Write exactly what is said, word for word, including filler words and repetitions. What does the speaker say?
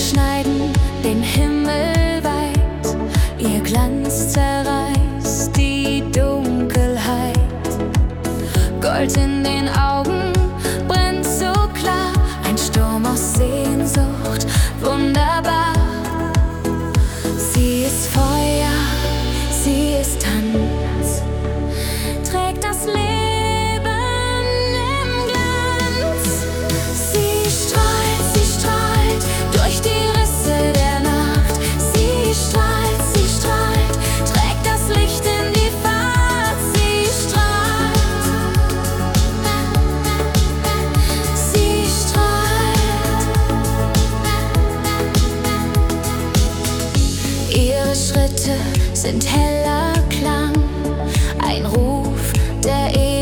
durchschneiden den Himmel weit. Ihr Glanz zerreißt die Dunkelheit. Gold in den Augen brennt so klar, ein Sturm aus Sehnsucht, wunderbar. Sie ist Feuer, sie ist Tanz, trägt das Leben im Glanz. Sie strahlt, sie strahlt durch die Risse der Nacht. Sie strahlt, sie strahlt, trägt das Licht in die Fahrt. Sie strahlt, sie strahlt. Ihre Schritte sind heller Klang, ein Ruf der Ewigkeit.